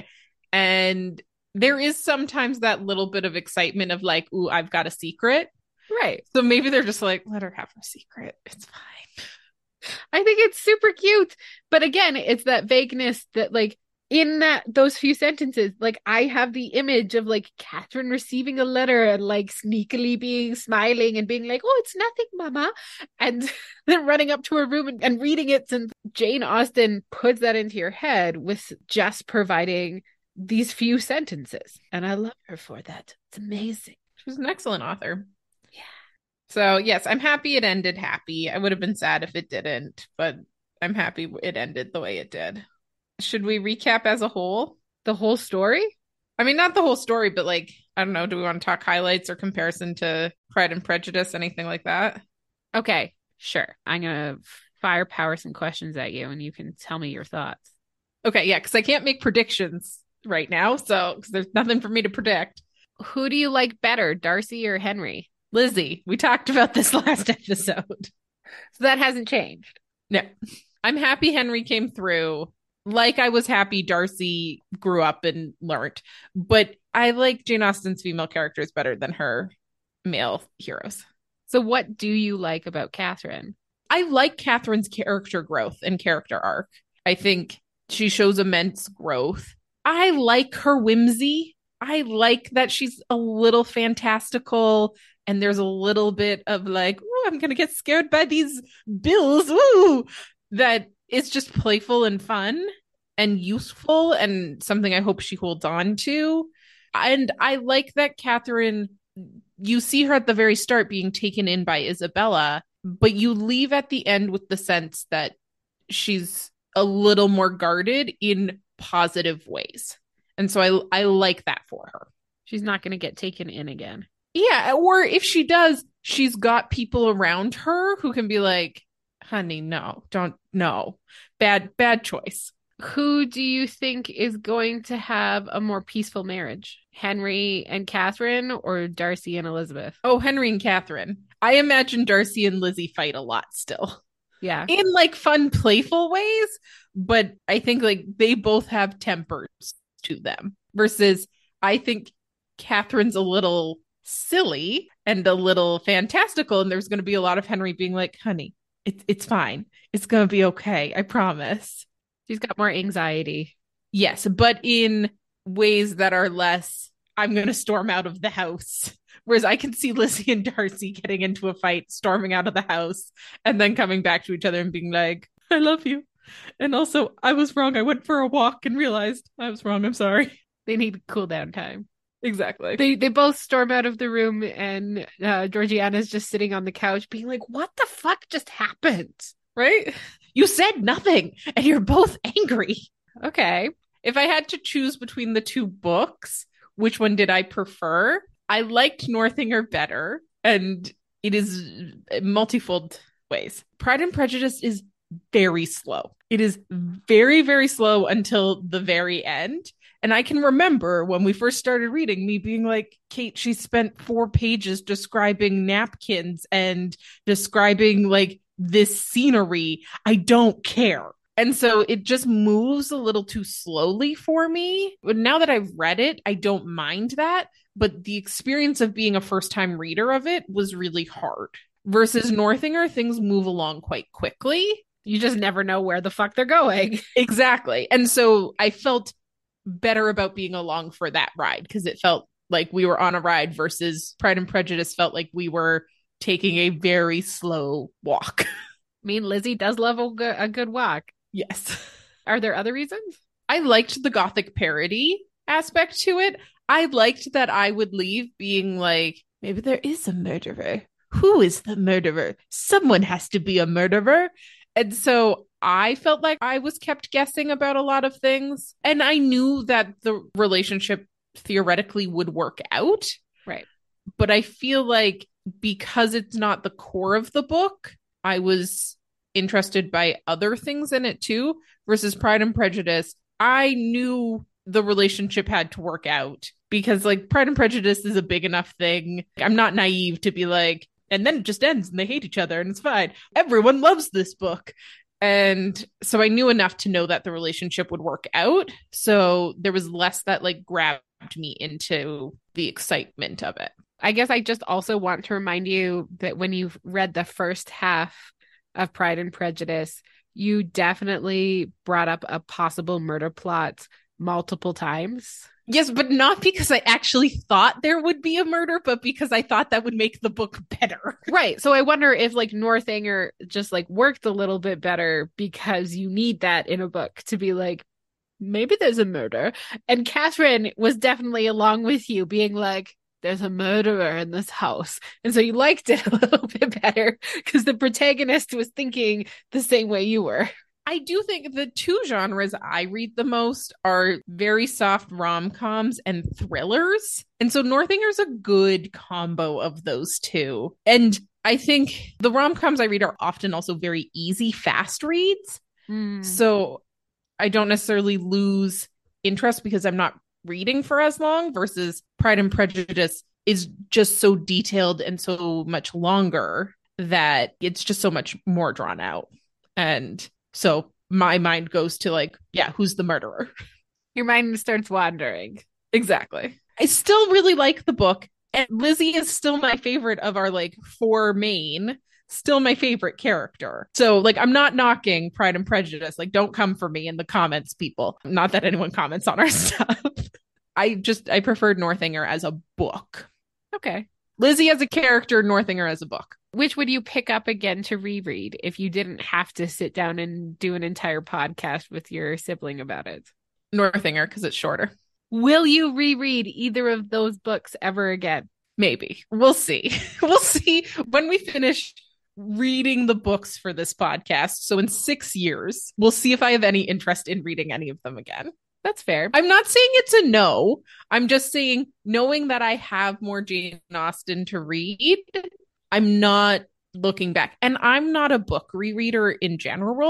and there is sometimes that little bit of excitement of like, ooh, I've got a secret. Right. So maybe they're just like, let her have her secret. It's fine. I think it's super cute. But again, it's that vagueness that like in those few sentences, like I have the image of like Catherine receiving a letter and like sneakily being smiling and being like, oh, it's nothing, mama. And then running up to her room and reading it, since Jane Austen puts that into your head with just providing these few sentences. And I love her for that. It's amazing. She's an excellent author. Yeah. So yes, I'm happy it ended happy. I would have been sad if it didn't, but I'm happy it ended the way it did. Should we recap as a whole? The whole story? I mean, not the whole story, but like, I don't know, do we want to talk highlights or comparison to Pride and Prejudice, anything like that? Okay, sure. I'm going to firepower some questions at you and you can tell me your thoughts. Okay, yeah, because I can't make predictions right now, so because there's nothing for me to predict. Who do you like better, Darcy or Henry? Lizzie. We talked about this last episode. So that hasn't changed. No. I'm happy Henry came through. Like I was happy Darcy grew up and learned. But I like Jane Austen's female characters better than her male heroes. So what do you like about Catherine? I like Catherine's character growth and character arc. I think she shows immense growth. I like her whimsy. I like that she's a little fantastical and there's a little bit of like, oh, I'm going to get scared by these bills. Ooh, that it's just playful and fun and useful and something I hope she holds on to. And I like that Catherine, you see her at the very start being taken in by Isabella, but you leave at the end with the sense that she's a little more guarded in positive ways. And so I like that for her. She's not going to get taken in again. Yeah, or if she does, she's got people around her who can be like, honey, no, don't, no. Bad choice. Who do you think is going to have a more peaceful marriage? Henry and Catherine or Darcy and Elizabeth? Oh, Henry and Catherine. I imagine Darcy and Lizzie fight a lot still. Yeah. In like fun, playful ways, but I think like they both have tempers to them. Versus I think Catherine's a little silly and a little fantastical, and there's going to be a lot of Henry being like, "Honey, it's fine. It's going to be okay. I promise." She's got more anxiety. Yes, but in ways that are less, I'm going to storm out of the house. Whereas I can see Lizzie and Darcy getting into a fight, storming out of the house, and then coming back to each other and being like, I love you. And also, I was wrong. I went for a walk and realized I was wrong. I'm sorry. They need cool down time. Exactly. They both storm out of the room, and Georgiana's just sitting on the couch being like, what the fuck just happened? Right? You said nothing, and you're both angry. Okay. If I had to choose between the two books, which one did I prefer? I liked Northanger better, and it is multifold ways. Pride and Prejudice is very slow. It is very, very slow until the very end. And I can remember when we first started reading, me being like, Kate, she spent 4 pages describing napkins and describing like this scenery. I don't care. And so it just moves a little too slowly for me. But now that I've read it, I don't mind that. But the experience of being a first time reader of it was really hard. Versus Northanger, things move along quite quickly. You just never know where the fuck they're going. Exactly. And so I felt better about being along for that ride because it felt like we were on a ride versus Pride and Prejudice felt like we were taking a very slow walk. I mean, Lizzie does love a good walk. Yes. Are there other reasons? I liked the Gothic parody aspect to it. I liked that I would leave being like, maybe there is a murderer. Who is the murderer? Someone has to be a murderer. And so I felt like I was kept guessing about a lot of things. And I knew that the relationship theoretically would work out. Right. But I feel like because it's not the core of the book, I was interested by other things in it too. Versus Pride and Prejudice, I knew the relationship had to work out because like Pride and Prejudice is a big enough thing. I'm not naive to be like, and then it just ends and they hate each other and it's fine. Everyone loves this book. And so I knew enough to know that the relationship would work out. So there was less that like grabbed me into the excitement of it. I guess I just also want to remind you that when you've read the first half of Pride and Prejudice, you definitely brought up a possible murder plot multiple times. Yes, but not because I actually thought there would be a murder, but because I thought that would make the book better. Right. So I wonder if like Northanger just like worked a little bit better because you need that in a book to be like, maybe there's a murder. And Catherine was definitely along with you being like, there's a murderer in this house. And so you liked it a little bit better because the protagonist was thinking the same way you were. I do think the two genres I read the most are very soft rom-coms and thrillers. And so Northanger's a good combo of those two. And I think the rom-coms I read are often also very easy, fast reads. So I don't necessarily lose interest because I'm not reading for as long versus Pride and Prejudice is just so detailed and so much longer that it's just so much more drawn out. And so my mind goes to like, yeah, who's the murderer? Your mind starts wandering. Exactly. I still really like the book. And Lizzie is still my favorite of our like 4 main, still my favorite character. So like, I'm not knocking Pride and Prejudice. Like, don't come for me in the comments, people. Not that anyone comments on our stuff. I preferred Northanger as a book. Okay. Lizzie as a character, Northanger as a book. Which would you pick up again to reread if you didn't have to sit down and do an entire podcast with your sibling about it? Northanger, because it's shorter. Will you reread either of those books ever again? Maybe. We'll see. We'll see when we finish reading the books for this podcast. So in 6 years, we'll see if I have any interest in reading any of them again. That's fair. I'm not saying it's a no. I'm just saying, knowing that I have more Jane Austen to read, I'm not looking back. And I'm not a book rereader in general.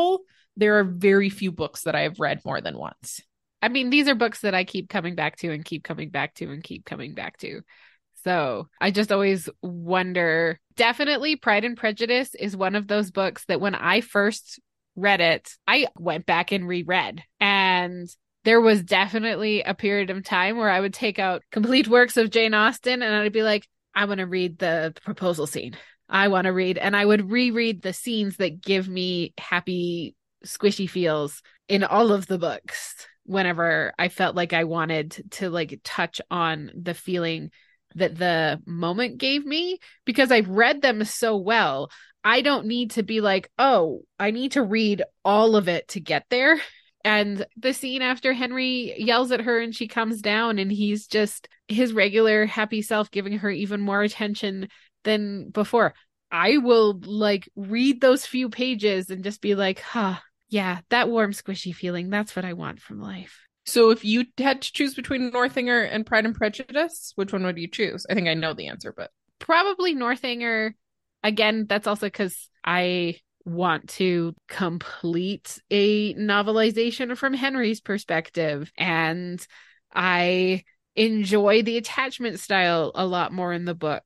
there are very few books that I have read more than once. I mean, these are books that I keep coming back to and keep coming back to and keep coming back to. So I just always wonder. Definitely Pride and Prejudice is one of those books that when I first read it, I went back and reread. And there was definitely a period of time where I would take out complete works of Jane Austen and I'd be like, I want to read the proposal scene. I want to read, and I would reread the scenes that give me happy, squishy feels in all of the books whenever I felt like I wanted to like touch on the feeling that the moment gave me, because I've read them so well. I don't need to be like, oh, I need to read all of it to get there. And the scene after Henry yells at her and she comes down and he's just his regular happy self, giving her even more attention than before. I will like read those few pages and just be like, yeah, that warm, squishy feeling. That's what I want from life. So if you had to choose between Northanger and Pride and Prejudice, which one would you choose? I think I know the answer, but probably Northanger. Again, that's also because I want to complete a novelization from Henry's perspective. And I enjoy the attachment style a lot more in the book.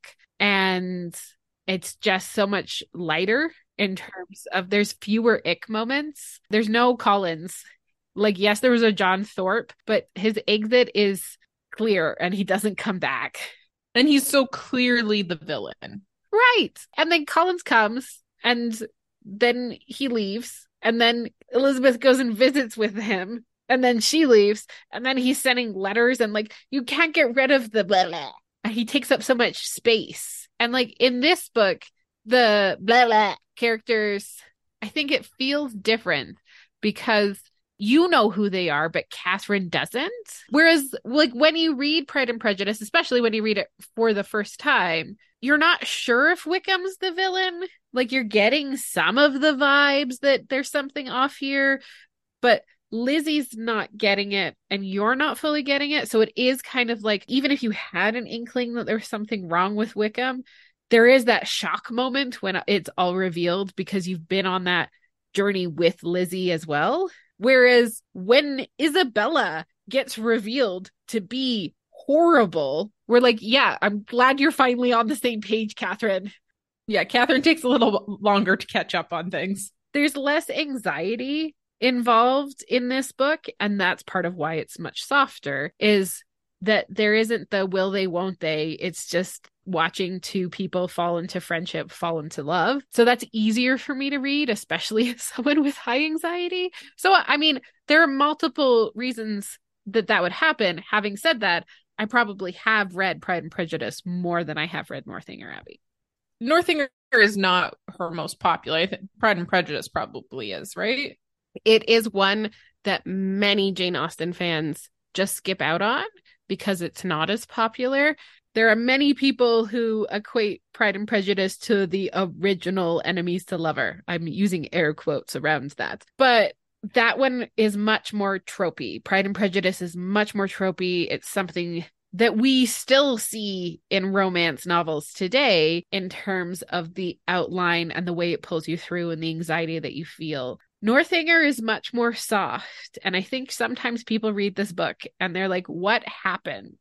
And it's just so much lighter in terms of there's fewer ick moments. There's no Collins. Like, yes, there was a John Thorpe, but his exit is clear and he doesn't come back. And he's so clearly the villain. Right. And then Collins comes and then he leaves. And then Elizabeth goes and visits with him. And then she leaves. And then he's sending letters and like, you can't get rid of the blah, blah. And he takes up so much space. And like in this book, the blah, blah characters, I think it feels different because you know who they are, but Catherine doesn't. Whereas like when you read Pride and Prejudice, especially when you read it for the first time, you're not sure if Wickham's the villain. Like you're getting some of the vibes that there's something off here, but Lizzie's not getting it and you're not fully getting it. So it is kind of like, even if you had an inkling that there's something wrong with Wickham, there is that shock moment when it's all revealed because you've been on that journey with Lizzie as well. Whereas when Isabella gets revealed to be horrible, we're like, yeah, I'm glad you're finally on the same page, Catherine. Yeah, Catherine takes a little longer to catch up on things. There's less anxiety involved in this book, and that's part of why it's much softer, is that there isn't the will they, won't they. It's just watching two people fall into friendship, fall into love. So that's easier for me to read, especially as someone with high anxiety. So, I mean, there are multiple reasons that that would happen. Having said that, I probably have read Pride and Prejudice more than I have read Northanger Abbey. Northanger is not her most popular. I think Pride and Prejudice probably is, right? It is one that many Jane Austen fans just skip out on because it's not as popular. There are many people who equate Pride and Prejudice to the original Enemies to Lover. I'm using air quotes around that. But that one is much more tropey. Pride and Prejudice is much more tropey. It's something that we still see in romance novels today in terms of the outline and the way it pulls you through and the anxiety that you feel. Northanger is much more soft. And I think sometimes people read this book and they're like, what happened?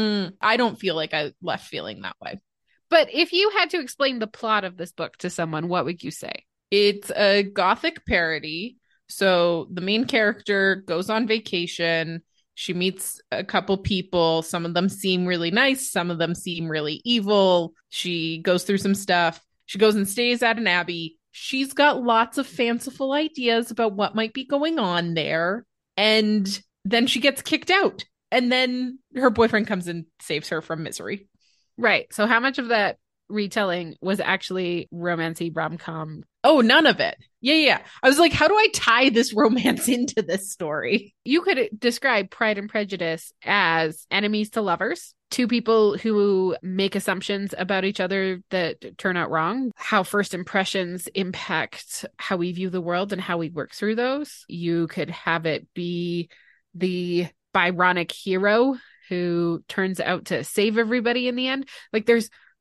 I don't feel like I left feeling that way. But if you had to explain the plot of this book to someone, what would you say? It's a Gothic parody. So the main character goes on vacation. She meets a couple people. Some of them seem really nice. Some of them seem really evil. She goes through some stuff. She goes and stays at an abbey. She's got lots of fanciful ideas about what might be going on there. And then she gets kicked out. And then her boyfriend comes and saves her from misery. Right. So how much of that retelling was actually romancy rom-com? Oh, none of it. Yeah. I was like, how do I tie this romance into this story? You could describe Pride and Prejudice as enemies to lovers, two people who make assumptions about each other that turn out wrong, how first impressions impact how we view the world and how we work through those. You could have it be the Byronic hero who turns out to save everybody in the end. Like there's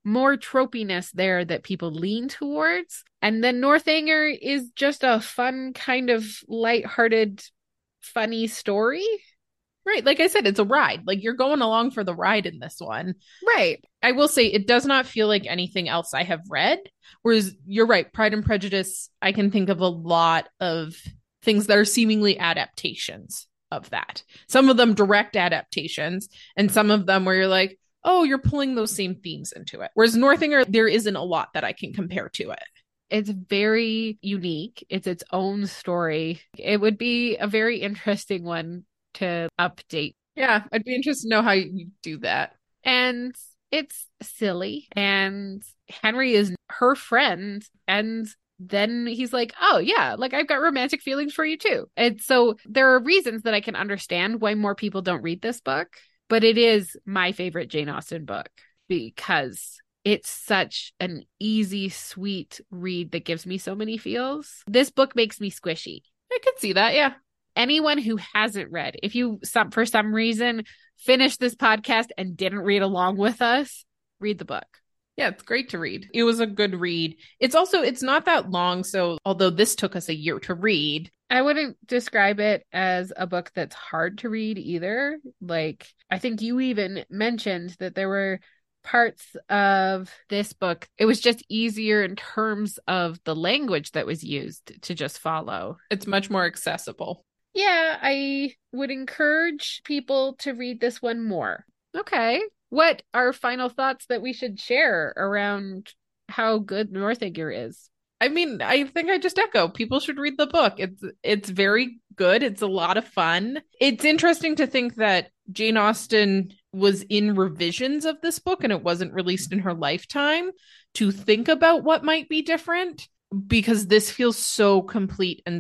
more tropiness there that people lean towards. And then Northanger is just a fun, kind of lighthearted, funny story. Right. Like I said, it's a ride. Like you're going along for the ride in this one. Right. I will say it does not feel like anything else I have read. Whereas you're right, Pride and Prejudice, I can think of a lot of things that are seemingly adaptations of that. Some of them direct adaptations, and some of them where you're like, oh, you're pulling those same themes into it. Whereas Northanger, there isn't a lot that I can compare to it. It's very unique. It's its own story. It would be a very interesting one to update. Yeah, I'd be interested to know how you do that. And it's silly. And Henry is her friend. And then he's like, oh, yeah, like I've got romantic feelings for you too. And so there are reasons that I can understand why more people don't read this book. But it is my favorite Jane Austen book because it's such an easy, sweet read that gives me so many feels. This book makes me squishy. I could see that, yeah. Anyone who hasn't read, if you, for some reason, finished this podcast and didn't read along with us, read the book. Yeah, it's great to read. It was a good read. It's not that long. So although this took us a year to read, I wouldn't describe it as a book that's hard to read either. Like, I think you even mentioned that there were parts of this book, it was just easier in terms of the language that was used to just follow. It's much more accessible. Yeah, I would encourage people to read this one more. Okay. What are final thoughts that we should share around how good Northanger is? I mean, I think I just echo. People should read the book. It's very good. It's a lot of fun. It's interesting to think that Jane Austen was in revisions of this book and it wasn't released in her lifetime to think about what might be different, because this feels so complete and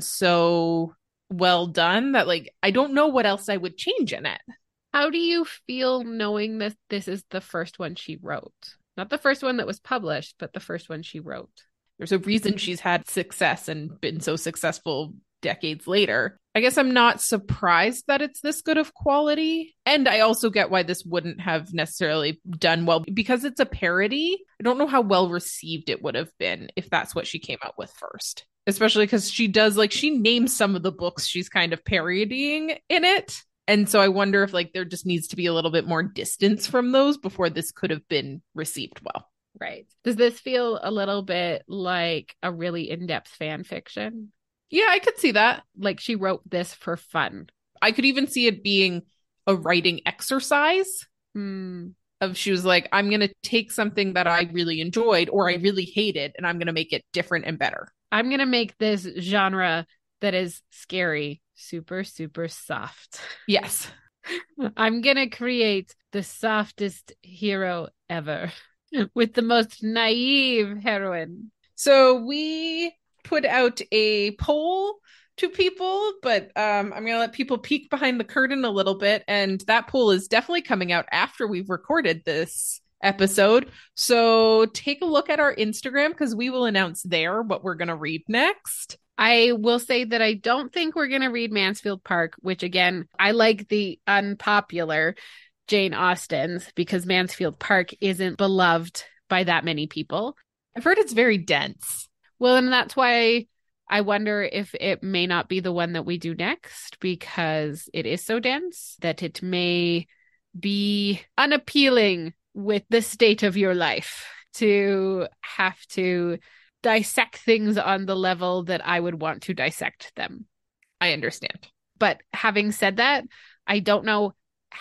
so well done that like I don't know what else I would change in it. How do you feel knowing that this is the first one she wrote? Not the first one that was published, but the first one she wrote. There's a reason she's had success and been so successful decades later. I guess I'm not surprised that it's this good of quality. And I also get why this wouldn't have necessarily done well because it's a parody. I don't know how well received it would have been if that's what she came out with first. Especially because she names some of the books she's kind of parodying in it. And so I wonder if like there just needs to be a little bit more distance from those before this could have been received well. Right. Does this feel a little bit like a really in-depth fan fiction? Yeah, I could see that. Like she wrote this for fun. I could even see it being a writing exercise. Of she was like, I'm going to take something that I really enjoyed or I really hated and I'm going to make it different and better. I'm going to make this genre that is scary super, super soft. Yes. I'm going to create the softest hero ever with the most naive heroine. So we put out a poll to people, but I'm going to let people peek behind the curtain a little bit. And that poll is definitely coming out after we've recorded this episode. So take a look at our Instagram because we will announce there what we're going to read next. I will say that I don't think we're going to read Mansfield Park, which again, I like the unpopular Jane Austen's because Mansfield Park isn't beloved by that many people. I've heard it's very dense. Well, and that's why I wonder if it may not be the one that we do next because it is so dense that it may be unappealing with the state of your life to have to dissect things on the level that I would want to dissect them. I understand. But having said that, I don't know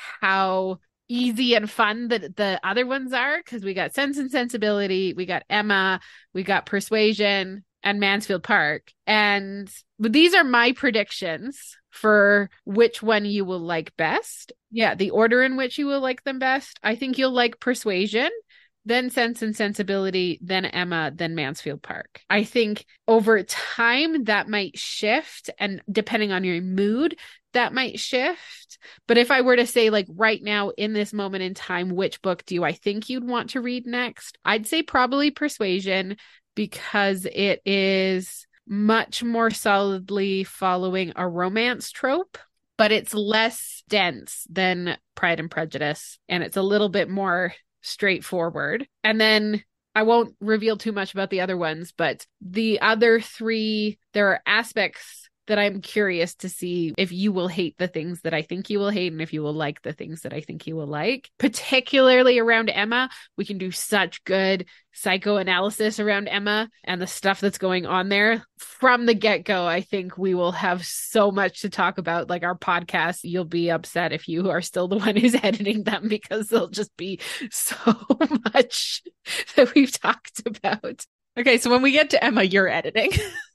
how easy and fun that the other ones are because we got Sense and Sensibility, we got Emma, we got Persuasion and Mansfield Park. But these are my predictions for which one you will like best. Yeah, the order in which you will like them best. I think you'll like Persuasion, then Sense and Sensibility, then Emma, then Mansfield Park. I think over time that might shift, and depending on your mood, that might shift. But if I were to say like right now in this moment in time, which book do I think you'd want to read next? I'd say probably Persuasion because it is much more solidly following a romance trope, but it's less dense than Pride and Prejudice. And it's a little bit more straightforward. And then I won't reveal too much about the other ones, but the other three, there are aspects that I'm curious to see if you will hate the things that I think you will hate and if you will like the things that I think you will like. Particularly around Emma, we can do such good psychoanalysis around Emma and the stuff that's going on there. From the get-go, I think we will have so much to talk about. Like our podcast, you'll be upset if you are still the one who's editing them because there'll just be so much that we've talked about. Okay, so when we get to Emma, you're editing.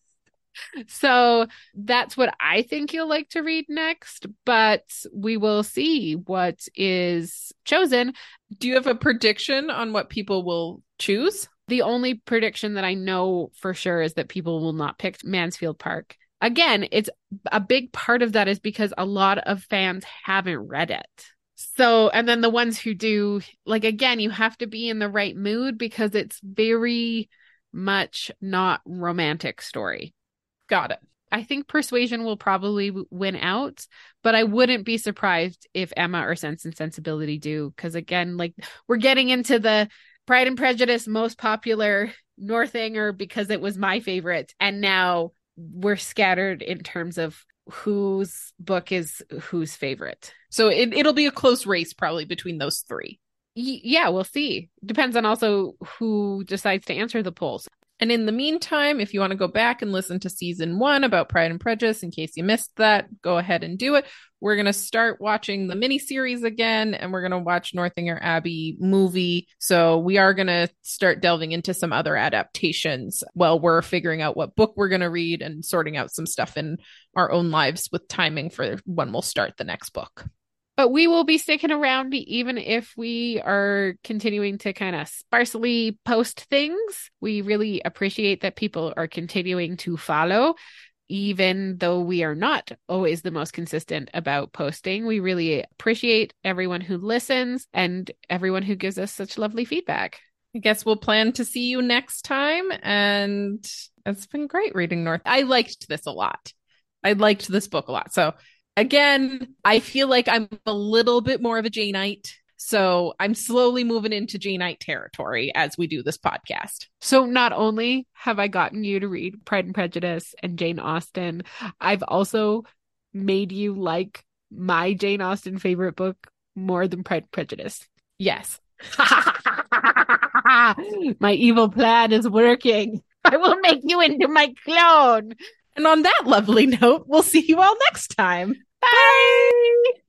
So that's what I think you'll like to read next, but we will see what is chosen. Do you have a prediction on what people will choose? The only prediction that I know for sure is that people will not pick Mansfield Park. Again, it's a big part of that is because a lot of fans haven't read it. So, and then the ones who do, like, again, you have to be in the right mood because it's very much not romantic story. Got it. I think Persuasion will probably win out, but I wouldn't be surprised if Emma or Sense and Sensibility do. Because again, like we're getting into the Pride and Prejudice most popular Northanger because it was my favorite. And now we're scattered in terms of whose book is whose favorite. So it'll be a close race probably between those three. Yeah, we'll see. Depends on also who decides to answer the polls. And in the meantime, if you want to go back and listen to season 1 about Pride and Prejudice, in case you missed that, go ahead and do it. We're going to start watching the miniseries again, and we're going to watch Northanger Abbey movie. So we are going to start delving into some other adaptations while we're figuring out what book we're going to read and sorting out some stuff in our own lives with timing for when we'll start the next book. But we will be sticking around even if we are continuing to kind of sparsely post things. We really appreciate that people are continuing to follow, even though we are not always the most consistent about posting. We really appreciate everyone who listens and everyone who gives us such lovely feedback. I guess we'll plan to see you next time. And it's been great reading North. I liked this a lot. I liked this book a lot. So again, I feel like I'm a little bit more of a Janeite, so I'm slowly moving into Janeite territory as we do this podcast. So not only have I gotten you to read Pride and Prejudice and Jane Austen, I've also made you like my Jane Austen favorite book more than Pride and Prejudice. Yes. My evil plan is working. I will make you into my clone. And on that lovely note, we'll see you all next time. Bye!